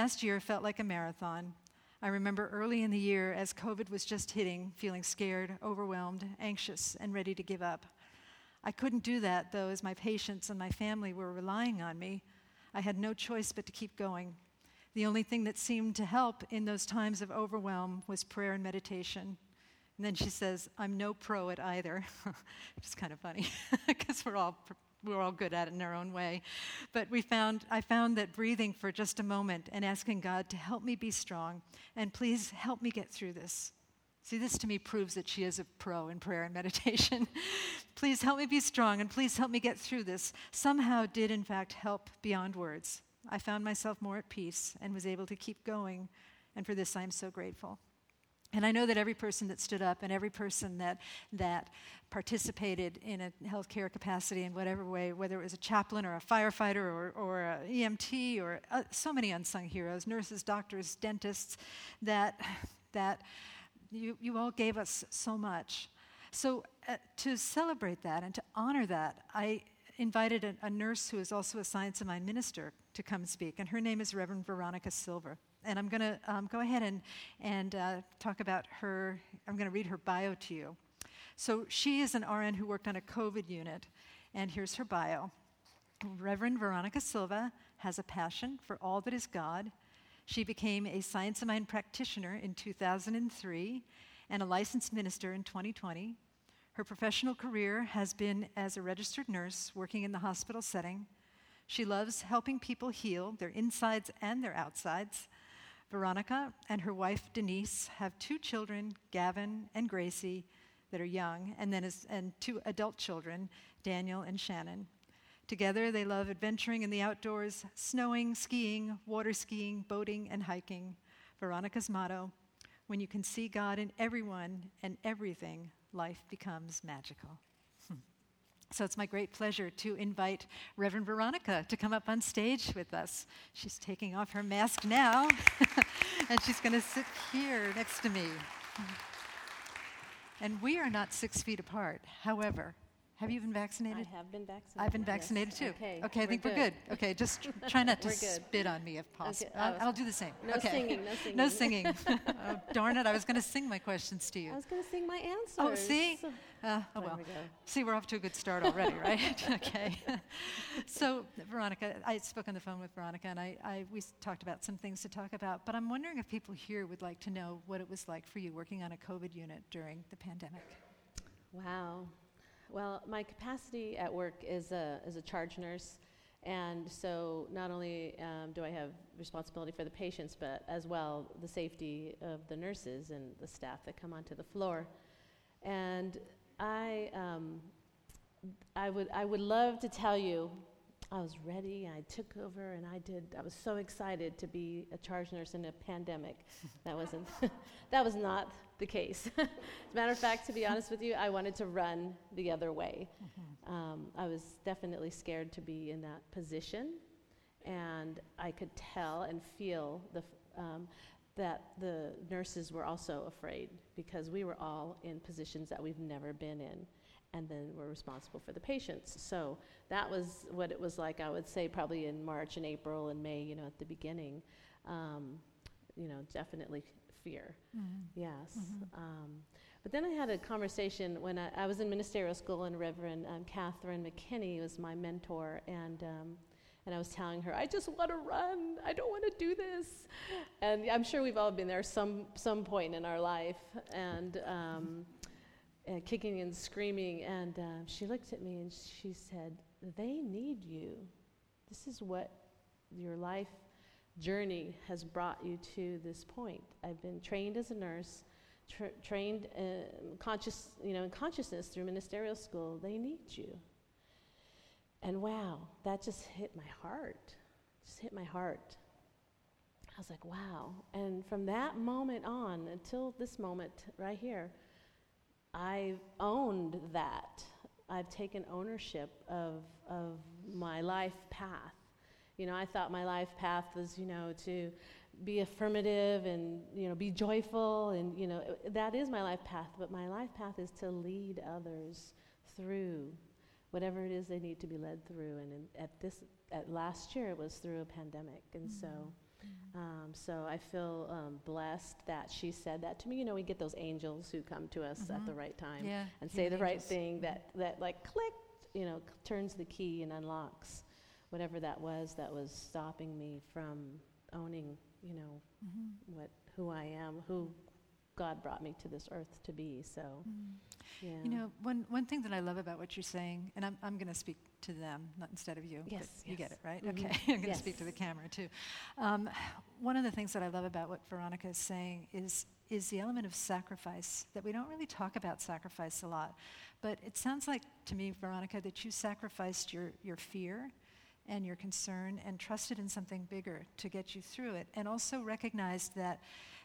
past year felt like a marathon. I remember early in the year, as COVID was just hitting, feeling scared, overwhelmed, anxious, and ready to give up. I couldn't do that, though, as my patients and my family were relying on me. I had no choice but to keep going. The only thing that seemed to help in those times of overwhelm was prayer and meditation. And then she says, I'm no pro at either, which is kind of funny, because we're all good at it in our own way. But I found that breathing for just a moment and asking God to help me be strong, and please help me get through this. See, this to me proves that she is a pro in prayer and meditation. Please help me be strong, and please help me get through this. Somehow did, in fact, help beyond words. I found myself more at peace and was able to keep going, and for this I am so grateful. And I know that every person that stood up and every person that participated in a healthcare capacity in whatever way, whether it was a chaplain or a firefighter or an EMT or so many unsung heroes, nurses, doctors, dentists, that you all gave us so much. So to celebrate that and to honor that, I invited a nurse who is also a Science of Mind minister to come speak, and her name is Reverend Veronica Silva. And I'm going to go ahead and talk about her. I'm going to read her bio to you. So she is an RN who worked on a COVID unit, and here's her bio. Reverend Veronica Silva has a passion for all that is God. She became a Science of Mind practitioner in 2003 and a licensed minister in 2020. Her professional career has been as a registered nurse working in the hospital setting. She loves helping people heal their insides and their outsides. Veronica and her wife Denise have 2 children, Gavin and Gracie, that are young, and 2 adult children, Daniel and Shannon. Together, they love adventuring in the outdoors, snowing, skiing, water skiing, boating, and hiking. Veronica's motto, when you can see God in everyone and everything, life becomes magical. So it's my great pleasure to invite Reverend Veronica to come up on stage with us. She's taking off her mask now, and she's going to sit here next to me. And we are not 6 feet apart. However, have you been vaccinated? I have been vaccinated. I've been vaccinated too. Okay, I think we're good. Okay, just try not to spit on me if possible. Okay, I'll do the same. No singing, no singing. No singing. Oh, darn it, I was going to sing my questions to you. I was going to sing my answers. Oh, see? Oh, There well. we go. See, we're off to a good start already, right? Okay. So, Veronica, I spoke on the phone with Veronica, and we talked about some things to talk about, but I'm wondering if people here would like to know what it was like for you working on a COVID unit during the pandemic. Wow. Well, my capacity at work is a charge nurse, and so not only do I have responsibility for the patients, but as well the safety of the nurses and the staff that come onto the floor. And I would love to tell you I was ready, I took over, and I was so excited to be a charge nurse in a pandemic. That was not the case. As a matter of fact, to be honest with you, I wanted to run the other way. Mm-hmm. I was definitely scared to be in that position, and I could tell and feel that the nurses were also afraid, because we were all in positions that we've never been in, and then we're responsible for the patients. So that was what it was like, I would say, probably in March and April and May, at the beginning. Definitely fear. Mm-hmm. Yes. Mm-hmm. But then I had a conversation when I was in ministerial school, and Reverend Catherine McKinney was my mentor, and I was telling her, I just want to run. I don't want to do this. And I'm sure we've all been there some point in our life, and kicking and screaming. And she looked at me and she said, they need you. This is what your life journey has brought you to this point. I've been trained as a nurse, trained in consciousness through ministerial school. They need you. And wow, that just hit my heart. I was like, wow. And from that moment on until this moment right here, I've owned that. I've taken ownership of my life path. I thought my life path was, to be affirmative and, be joyful, and, that is my life path. But my life path is to lead others through whatever it is they need to be led through. And at last year, it was through a pandemic. And so So I feel blessed that she said that to me. You know, we get those angels who come to us at the right time and say the right thing that like click, you know, turns the key and unlocks whatever that was stopping me from owning, you know, who I am, who God brought me to this earth to be. So, yeah. You know, one thing that I love about what you're saying, and I'm going to speak to them, not instead of you. Yes, but you get it, right? Mm-hmm. Okay, I'm going to speak to the camera too. One of the things that I love about what Veronica is saying is the element of sacrifice, that we don't really talk about sacrifice a lot. But it sounds like to me, Veronica, that you sacrificed your fear and your concern and trusted in something bigger to get you through it, and also recognized that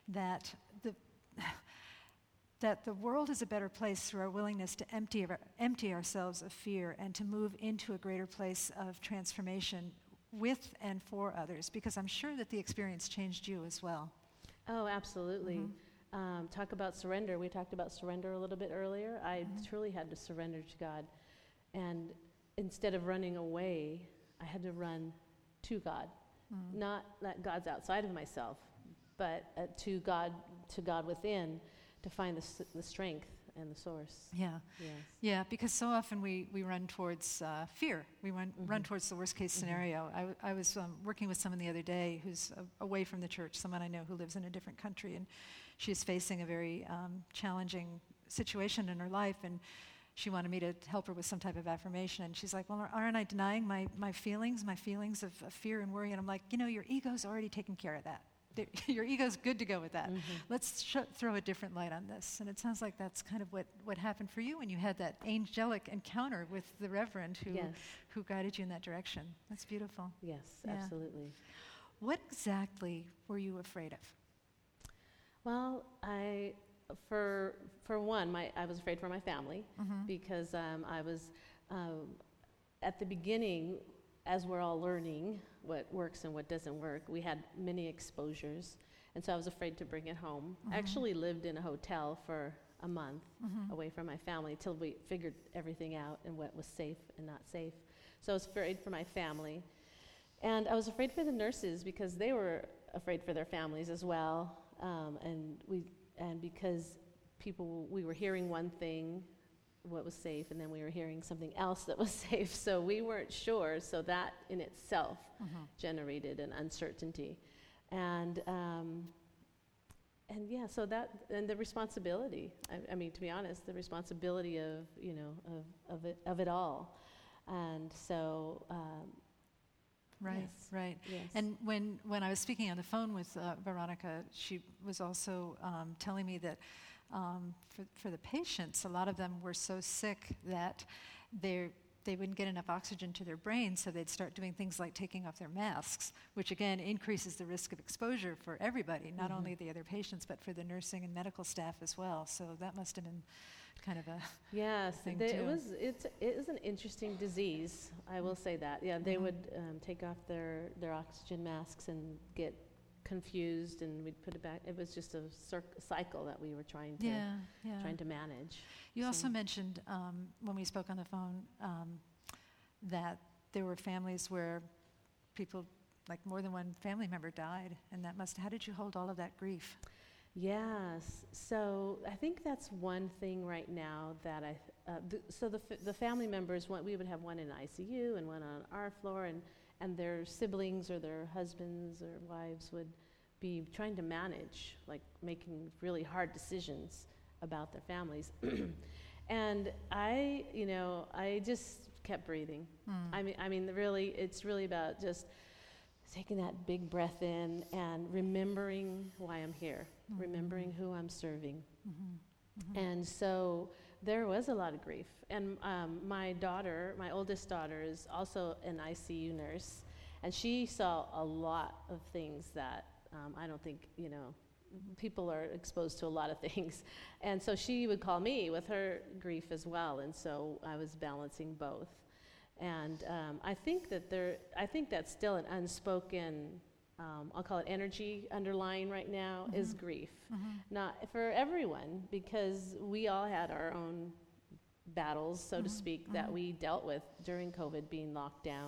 the world is a better place through our willingness to empty ourselves of fear and to move into a greater place of transformation with and for others, because I'm sure that the experience changed you as well. Oh, absolutely. Talk about surrender. We talked about surrender a little bit earlier. I truly had to surrender to God. And instead of running away, I had to run to God. Not that God's outside of myself, but to God within, to find the strength and the source. Yeah. Yes. Yeah, because so often we run towards fear. We run towards the worst case scenario. I was working with someone the other day who's away from the church, someone I know who lives in a different country, and she's facing a very challenging situation in her life, and she wanted me to help her with some type of affirmation. And she's like, well, aren't I denying my feelings of fear and worry? And I'm like, you know, your ego's already taken care of that. Your ego's good to go with that. Let's throw a different light on this. And it sounds like that's kind of what happened for you when you had that angelic encounter with the Reverend who guided you in that direction. That's beautiful. Yes, absolutely. What exactly were you afraid of? Well, for one, I was afraid for my family because I was at the beginning, as we're all learning what works and what doesn't work, we had many exposures, and so I was afraid to bring it home. I actually lived in a hotel for a month away from my family till we figured everything out and what was safe and not safe. So I was afraid for my family, and I was afraid for the nurses because they were afraid for their families as well, and because we were hearing one thing, what was safe, and then we were hearing something else that was safe, so we weren't sure. So that in itself generated an uncertainty, and yeah, so that, and the responsibility. I mean, to be honest, the responsibility of of it all, and so. Right, yes. right. Yes. And when I was speaking on the phone with Veronica, she was also telling me that for the patients, a lot of them were so sick that they wouldn't get enough oxygen to their brains, so they'd start doing things like taking off their masks, which again increases the risk of exposure for everybody, not only the other patients, but for the nursing and medical staff as well. So that must have been kind of a thing too. It is an interesting disease, I will say that. Yeah, they would take off their oxygen masks and get confused, and we'd put it back. It was just a cycle that we were trying to manage. You also mentioned when we spoke on the phone that there were families where people, like more than one family member died, and how did you hold all of that grief? Yes, so I think that's one thing right now that the family members, we would have one in ICU and one on our floor, and their siblings or their husbands or wives would be trying to manage, like making really hard decisions about their families. And I just kept breathing. I mean, really, it's really about just taking that big breath in and remembering why I'm here, remembering who I'm serving. And so there was a lot of grief. And my oldest daughter, is also an ICU nurse, and she saw a lot of things that I don't think, people are exposed to a lot of things. And so she would call me with her grief as well, and so I was balancing both. And I think that's still an unspoken, I'll call it energy underlying right now, is grief. Not for everyone, because we all had our own battles, so to speak, that we dealt with during COVID, being locked down,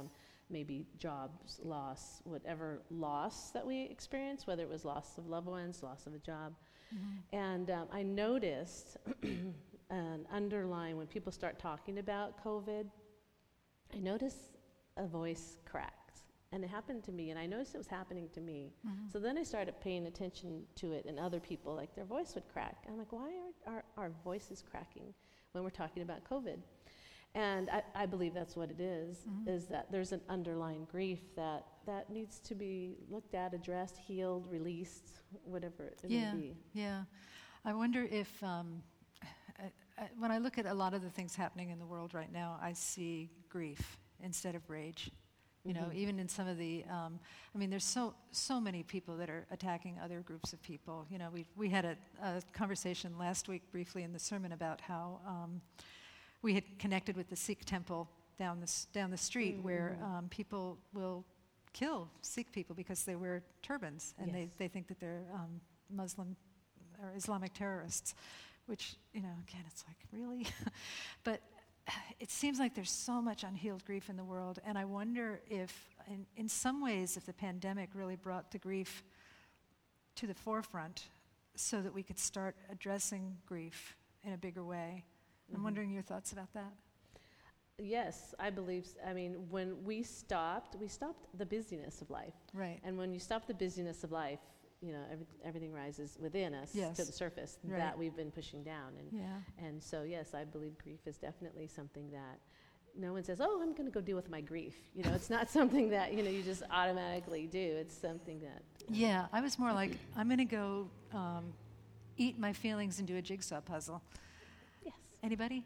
maybe jobs loss, whatever loss that we experienced, whether it was loss of loved ones, loss of a job. And I noticed an underlying, when people start talking about COVID, I noticed a voice cracked. And it happened to me, and I noticed it was happening to me. So then I started paying attention to it in other people, like their voice would crack. I'm like, why are our voices cracking when we're talking about COVID? And I believe that's what it is that there's an underlying grief that needs to be looked at, addressed, healed, released, whatever it may be. Yeah. I wonder if, when I look at a lot of the things happening in the world right now, I see grief instead of rage. You know, even in some of the, I mean, there's so many people that are attacking other groups of people. You know, we had a conversation last week briefly in the sermon about how we had connected with the Sikh temple down the street where people will kill Sikh people because they wear turbans and they think that they're Muslim or Islamic terrorists, which, you know, again, it's like, really? But it seems like there's so much unhealed grief in the world, and I wonder if, in some ways, if the pandemic really brought the grief to the forefront so that we could start addressing grief in a bigger way. I'm wondering your thoughts about that. Yes, I believe, I mean, when we stopped the busyness of life. Right. And when you stop the busyness of life, you know, everything rises within us to the surface that we've been pushing down. And so, yes, I believe grief is definitely something that no one says, oh, I'm going to go deal with my grief. You know, it's not something that, you know, you just automatically do. It's something that... Yeah, I was more like, I'm going to go eat my feelings and do a jigsaw puzzle. Yes. Anybody?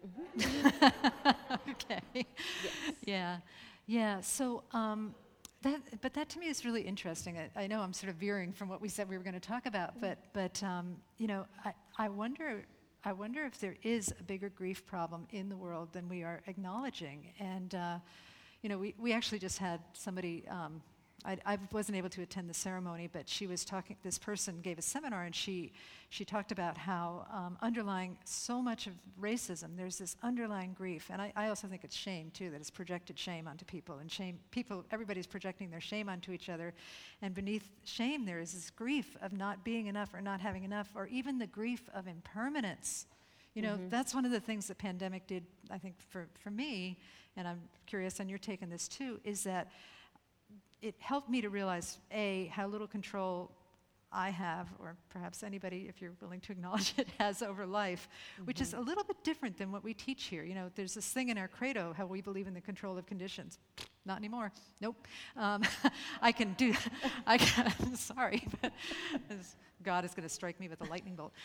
Okay. Yes. Yeah. So, but that to me is really interesting. I know I'm sort of veering from what we said we were going to talk about, but you know, I wonder if there is a bigger grief problem in the world than we are acknowledging. And you know, we actually just had somebody. I wasn't able to attend the ceremony, but she was talking. This person gave a seminar, and she talked about how underlying so much of racism, there's this underlying grief, and I also think it's shame too, that it's projected shame onto people, and everybody's projecting their shame onto each other, and beneath shame there is this grief of not being enough or not having enough, or even the grief of impermanence. You know, that's one of the things the pandemic did, I think, for me, and I'm curious on your take on this too, is that it helped me to realize, A, how little control I have, or perhaps anybody, if you're willing to acknowledge it, has over life, which is a little bit different than what we teach here. You know, there's this thing in our credo, how we believe in the control of conditions. Not anymore. Nope. I can do, sorry, but God is going to strike me with a lightning bolt.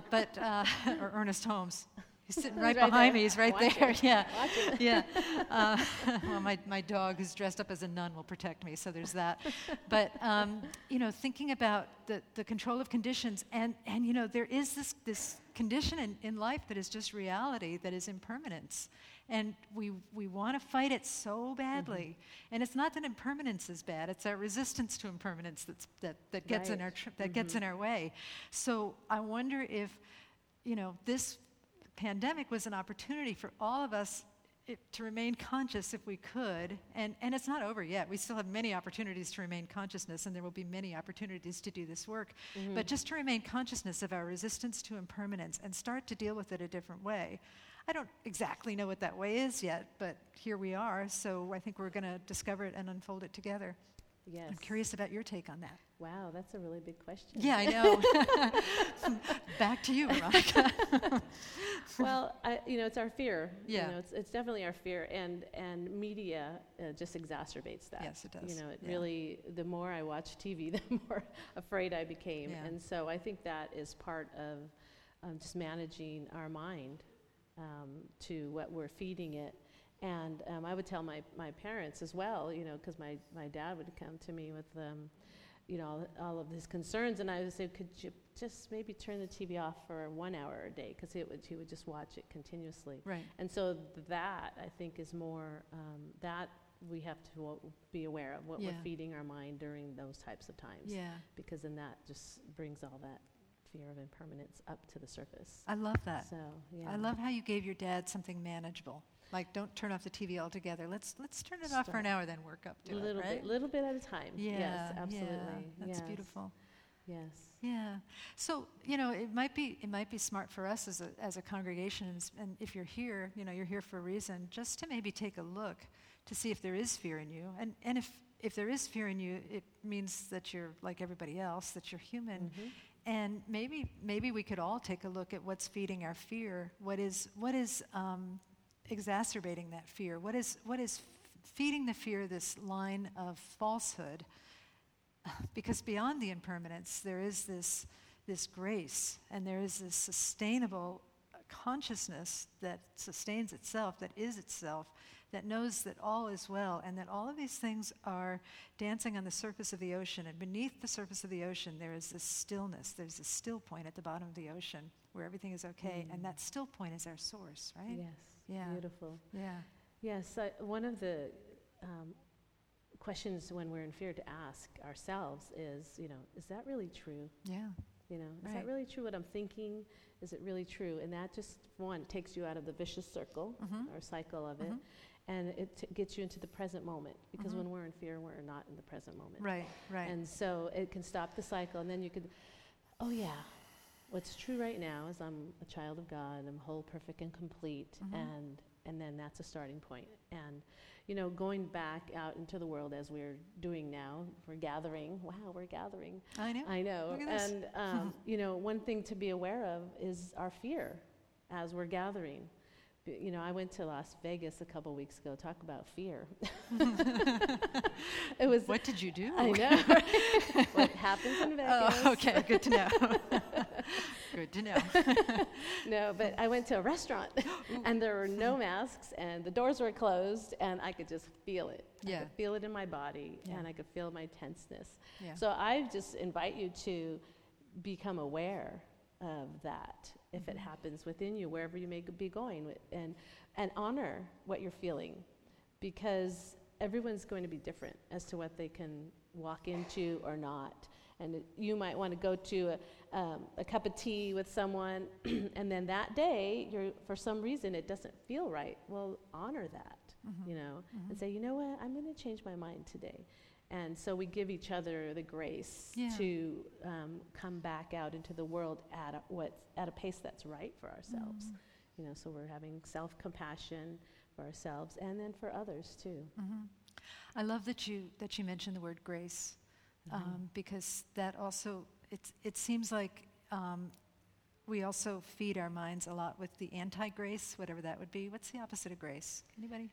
Or Ernest Holmes. He's sitting right behind me. He's right there. Yeah, yeah. Well, my dog, who's dressed up as a nun, will protect me. So there's that. But you know, thinking about the control of conditions, and you know, there is this condition in life that is just reality, that is impermanence, and we want to fight it so badly. And it's not that impermanence is bad; it's our resistance to impermanence that gets in our gets in our way. So I wonder if, you know, this pandemic was an opportunity for all of us to remain conscious if we could, and it's not over yet. We still have many opportunities to remain consciousness, and there will be many opportunities to do this work, but just to remain consciousness of our resistance to impermanence and start to deal with it a different way. I don't exactly know what that way is yet, but here we are, so I think we're going to discover it and unfold it together. Yes. I'm curious about your take on that. Wow, that's a really big question. Yeah, I know. Back to you, Veronica. Well, you know, it's our fear. Yeah. You know, it's definitely our fear, and media just exacerbates that. Yes, it does. You know, it really, the more I watch TV, the more afraid I became. Yeah. And so I think that is part of just managing our mind to what we're feeding it. And I would tell my parents as well, you know, because my dad would come to me with, you know, all of his concerns, and I would say, could you just maybe turn the TV off for 1 hour a day, because he would just watch it continuously. Right. And so that, I think, is more, that we have to be aware of what we're feeding our mind during those types of times. Yeah. Because then that just brings all that fear of impermanence up to the surface. I love that. So, yeah. I love how you gave your dad something manageable. Like, don't turn off the TV altogether. Let's turn it off for an hour, then work up to it, right? Little bit at a time. Yeah, Yes, absolutely. Yeah, that's beautiful. Yes. Yeah. So, it might be smart for us as a congregation, and if you're here, you're here for a reason, just to maybe take a look to see if there is fear in you. And if there is fear in you, it means that you're like everybody else, that you're human. Mm-hmm. And maybe we could all take a look at what's feeding our fear. What is exacerbating that fear? What is feeding the fear this line of falsehood? Because beyond the impermanence, there is this grace, and there is this sustainable consciousness that sustains itself, that is itself, that knows that all is well, and that all of these things are dancing on the surface of the ocean. And beneath the surface of the ocean, there is this stillness. There's a still point at the bottom of the ocean where everything is okay, and that still point is our source, right? Yes. Yeah. Beautiful. Yeah. Yes. One of the questions when we're in fear to ask ourselves is, is that really true? Yeah. Is that really true what I'm thinking? Is it really true? And that just, one, takes you out of the vicious circle or cycle of it. And it gets you into the present moment, because when we're in fear, we're not in the present moment. Right. And so it can stop the cycle, and then you could, what's true right now is I'm a child of God, I'm whole, perfect, and complete, and then that's a starting point. And, going back out into the world as we're doing now, we're gathering. Wow, we're gathering. I know. Look at this. And, one thing to be aware of is our fear as we're gathering. I went to Las Vegas a couple weeks ago. Talk about fear. It was. What did you do? I know. What happens in Vegas? Oh, okay, good to know. Good to know. No, but I went to a restaurant, and there were no masks, and the doors were closed, and I could just feel it. Yeah. I could feel it in my body, and I could feel my tenseness. Yeah. So I just invite you to become aware of that if it happens within you, wherever you may be going, and honor what you're feeling, because everyone's going to be different as to what they can walk into or not. And you might want to go to a cup of tea with someone, and then that day, for some reason, it doesn't feel right. Well, honor that, and say, you know what, I'm going to change my mind today. And so we give each other the grace to come back out into the world at a pace that's right for ourselves. So we're having self-compassion for ourselves and then for others too. I love that you mentioned the word grace, because that also it seems like we also feed our minds a lot with the anti-grace, whatever that would be. What's the opposite of grace? Anybody?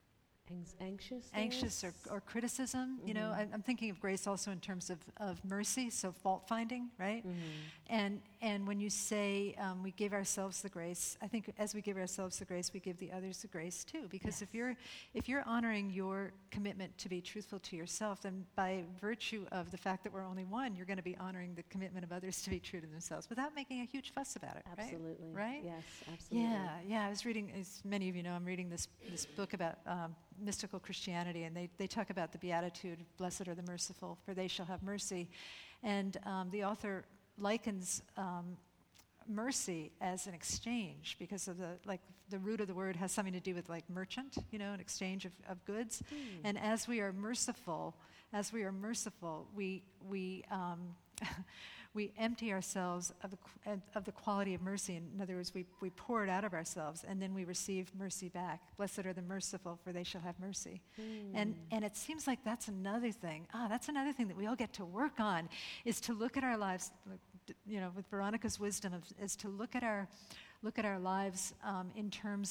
Anxious or criticism. I'm thinking of grace also in terms of mercy, so fault finding, right? And when you say we give ourselves the grace, I think as we give ourselves the grace, we give the others the grace too. Because if you're honoring your commitment to be truthful to yourself, then by virtue of the fact that we're only one, you're going to be honoring the commitment of others to be true to themselves without making a huge fuss about it. Absolutely. Right? Yes, absolutely. Yeah. I was reading, as many of you know, I'm reading this book about mystical Christianity, and they talk about the Beatitude, blessed are the merciful, for they shall have mercy. And the author likens mercy as an exchange, because of the root of the word has something to do with like merchant, an exchange of goods. And as we are merciful, we we empty ourselves of the quality of mercy. In other words, we pour it out of ourselves, and then we receive mercy back. Blessed are the merciful, for they shall have mercy. And it seems like that's another thing. That's another thing that we all get to work on, is to look at our lives, with Veronica's wisdom, is to look at our lives in terms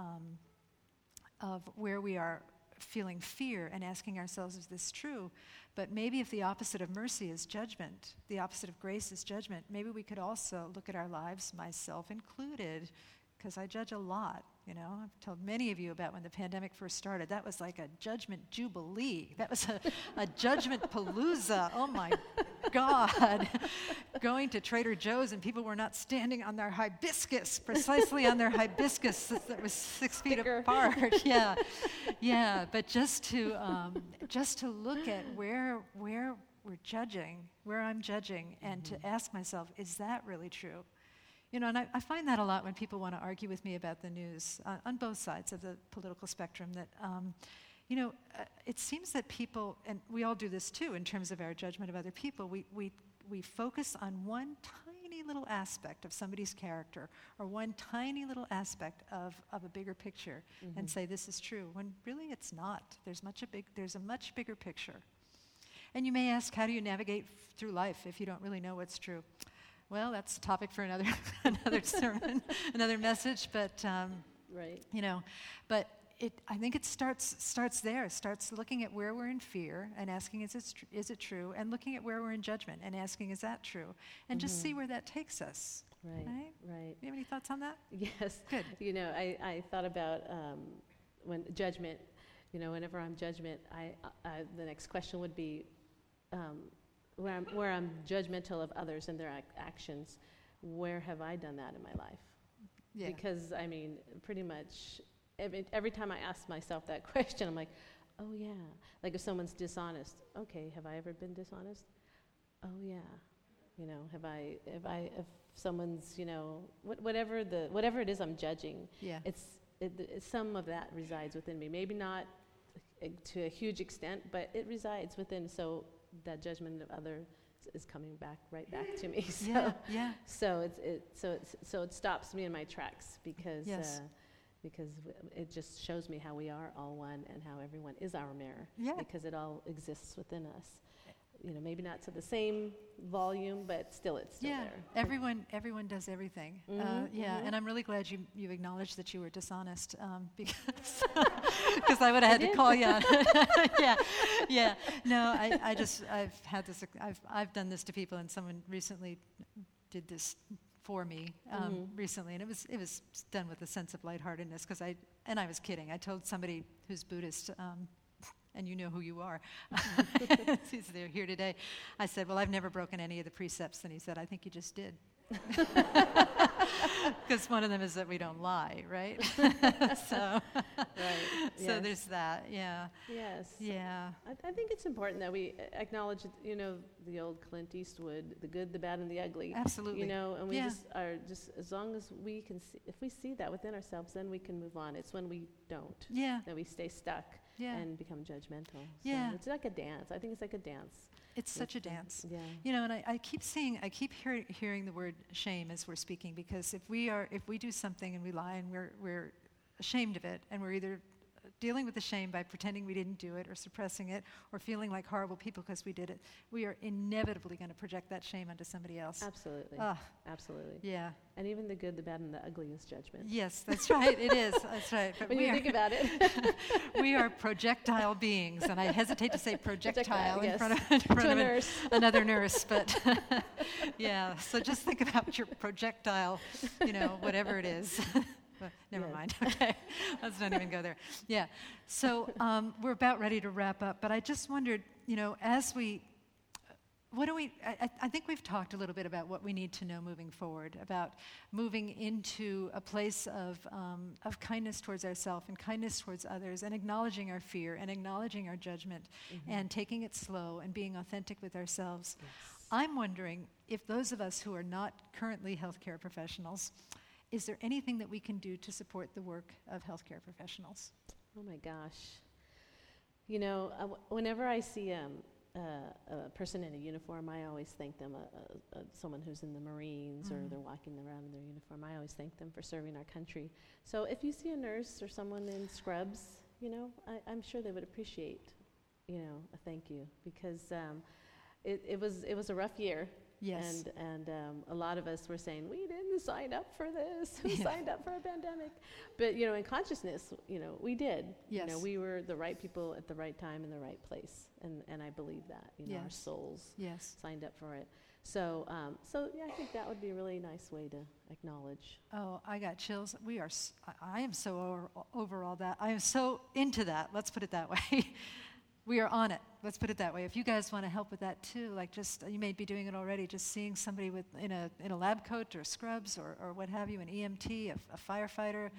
of where we are feeling fear and asking ourselves, is this true? But maybe if the opposite of mercy is judgment, the opposite of grace is judgment, maybe we could also look at our lives, myself included, because I judge a lot. I've told many of you about when the pandemic first started. That was like a judgment jubilee. That was a judgment palooza. Oh my God. Going to Trader Joe's and people were not standing on their hibiscus, precisely on their hibiscus that was 6 feet apart. Yeah. But just to look at where we're judging, where I'm judging, and to ask myself, is that really true? And I find that a lot when people want to argue with me about the news on both sides of the political spectrum, that, it seems that people, and we all do this too in terms of our judgment of other people, we focus on one tiny little aspect of somebody's character or one tiny little aspect of a bigger picture and say this is true, when really it's not. There's a much bigger picture. And you may ask, how do you navigate through life if you don't really know what's true? Well, that's a topic for another sermon, another message. But right. But I think it starts there. It starts looking at where we're in fear and asking, is it true? And looking at where we're in judgment and asking, is that true? And just see where that takes us. Right. You have any thoughts on that? Yes. Good. I thought about when judgment. Whenever I'm judgment, the next question would be. Where I'm judgmental of others and their actions, where have I done that in my life? Yeah. Because, pretty much every time I ask myself that question, I'm like, oh, yeah. Like if someone's dishonest, okay, have I ever been dishonest? Oh, yeah. If someone's, whatever it is I'm judging, it's some of that resides within me. Maybe not to a huge extent, but it resides within, so that judgment of others is coming right back to me. So it stops me in my tracks because it just shows me how we are all one and how everyone is our mirror. Yeah. Because it all exists within us. Maybe not to the same volume, but still it's still there. Everyone does everything. And I'm really glad you acknowledged that you were dishonest, because I would have had to call you on it. No, I've done this to people, and someone recently did this for me recently, and it was done with a sense of lightheartedness, because I was kidding. I told somebody who's Buddhist, and you know who you are. He's here today. I said, well, I've never broken any of the precepts. And he said, I think you just did. Because one of them is that we don't lie, right? So there's that, yeah. Yes. Yeah. I think it's important that we acknowledge, the old Clint Eastwood, the good, the bad, and the ugly. Absolutely. And we just are as long as we can see, if we see that within ourselves, then we can move on. It's when we don't. That we stay stuck. And become judgmental. So it's like a dance. I think it's like a dance. It's such a dance. Yeah. And I keep hearing the word shame as we're speaking, because if we do something and we lie and we're ashamed of it, and we're either dealing with the shame by pretending we didn't do it or suppressing it or feeling like horrible people because we did it, we are inevitably going to project that shame onto somebody else. Absolutely. Absolutely. Yeah. And even the good, the bad, and the ugly is judgment. Yes, that's right. It is. That's right. But when you think about it. We are projectile beings, and I hesitate to say projectile in front of nurse. Another nurse, but so just think about your projectile, whatever it is. Never mind. Okay, let's not even go there. Yeah. So we're about ready to wrap up, but I just wondered, as I think we've talked a little bit about what we need to know moving forward, about moving into a place of kindness towards ourselves and kindness towards others, and acknowledging our fear and acknowledging our judgment, and taking it slow and being authentic with ourselves. Yes. I'm wondering if those of us who are not currently healthcare professionals, is there anything that we can do to support the work of healthcare professionals? Oh my gosh. Whenever I see a person in a uniform, I always thank them. Someone who's in the Marines or they're walking around in their uniform, I always thank them for serving our country. So if you see a nurse or someone in scrubs, I'm sure they would appreciate, a thank you, because it was a rough year. Yes. And a lot of us were saying, we didn't sign up for this. We signed up for a pandemic. But, in consciousness, we did. Yes. We were the right people at the right time in the right place. And I believe that, our souls signed up for it. So, I think that would be a really nice way to acknowledge. Oh, I got chills. I am so over all that. I am so into that. Let's put it that way. We are on it. Let's put it that way. If you guys want to help with that too, you may be doing it already, just seeing somebody in a lab coat or scrubs or what have you, an EMT, a firefighter,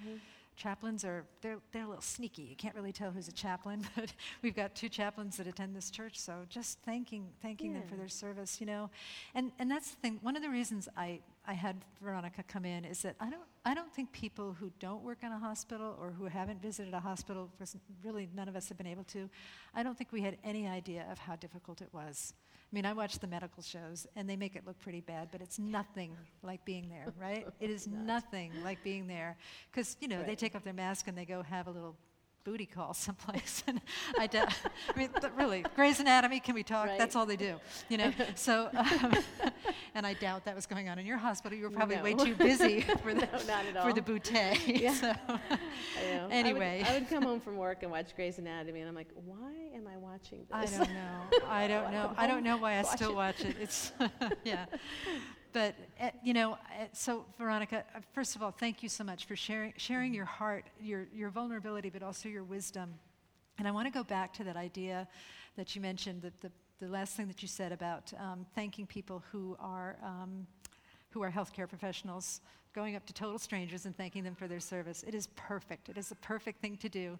Chaplains they're a little sneaky. You can't really tell who's a chaplain, but we've got 2 chaplains that attend this church, so just thanking them for their service, And that's the thing. One of the reasons I had Veronica come in is that I don't think people who don't work in a hospital or who haven't visited a hospital, because really none of us have been able to, I don't think we had any idea of how difficult it was. I mean, I watch the medical shows, and they make it look pretty bad, but it's nothing like being there, right? It is nothing like being there. Because, they take off their mask and they go have a little booty call someplace. And really, Grey's Anatomy, can we talk? Right. That's all they do, So, and I doubt that was going on in your hospital. You were probably way too busy for the, not at all. for the bouquet. Yeah. So. I know. Anyway. I would come home from work and watch Grey's Anatomy, and I'm like, why am I watching this? I don't know why I still watch it. It's, yeah. But, so Veronica, first of all, thank you so much for sharing your heart, your vulnerability, but also your wisdom. And I want to go back to that idea that you mentioned, the last thing that you said about thanking people who are healthcare professionals, going up to total strangers and thanking them for their service. It is perfect. It is a perfect thing to do.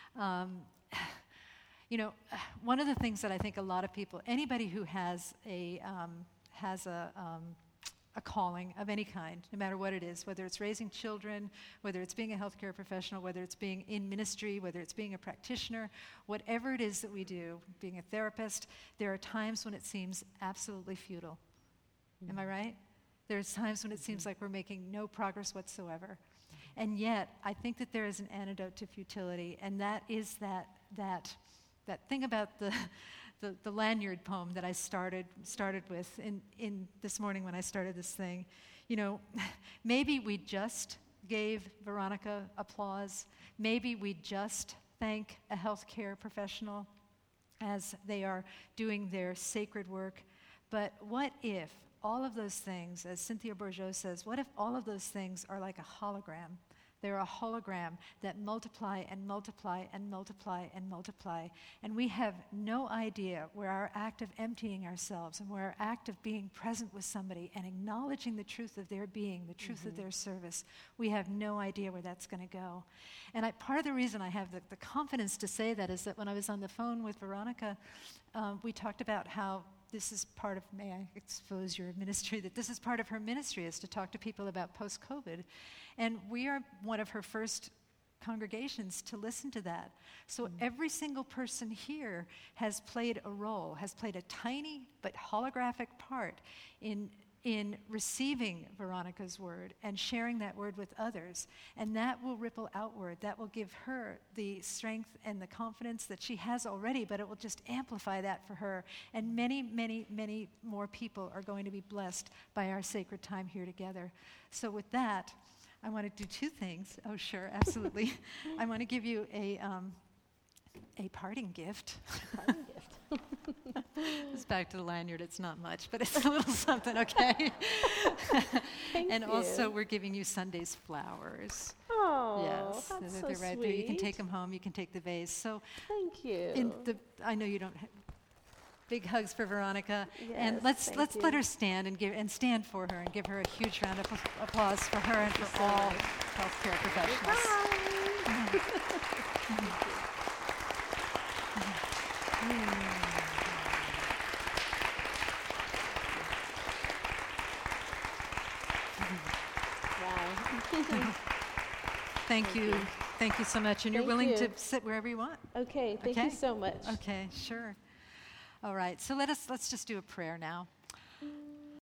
One of the things that I think a lot of people, anybody who has a calling of any kind, no matter what it is, whether it's raising children, whether it's being a healthcare professional, whether it's being in ministry, whether it's being a practitioner, whatever it is that we do, being a therapist, there are times when it seems absolutely futile. Am I right? There's times when it seems like we're making no progress whatsoever. And yet, I think that there is an antidote to futility, and that is that thing about the Lanyard poem that I started with in this morning when I started this thing. Maybe we just gave Veronica applause. Maybe we just thank a healthcare professional as they are doing their sacred work. But what if all of those things, as Cynthia Bourgeault says, what if all of those things are like a hologram? They're a hologram that multiply and multiply and multiply and multiply. And we have no idea where our act of emptying ourselves and where our act of being present with somebody and acknowledging the truth of their being, the truth of their service, we have no idea where that's going to go. And part of the reason I have the confidence to say that is that when I was on the phone with Veronica, we talked about how this is part of, may I expose your ministry, that this is part of her ministry, is to talk to people about post-COVID. And we are one of her first congregations to listen to that. So every single person here has played a role, has played a tiny but holographic part in receiving Veronica's word and sharing that word with others. And that will ripple outward. That will give her the strength and the confidence that she has already, but it will just amplify that for her. And many, many, many more people are going to be blessed by our sacred time here together. So with that, I want to do 2 things. Oh, sure, absolutely. I want to give you a parting gift. Parting gift. It's back to the lanyard. It's not much, but it's a little something, okay? Thank you. Also, we're giving you Sunday's flowers. Oh, yes, that's they're so right sweet. there. You can take them home. You can take the vase. So, thank you. I know you don't. Big hugs for Veronica, Yes, and let's you. let her stand and stand for her and give her a huge round of applause for her and for all healthcare professionals. Wow. Thank you so much, and you're Thank willing you. to sit wherever you want. Okay, thank Okay. you so much. Okay, sure. All right, so let's just do a prayer now.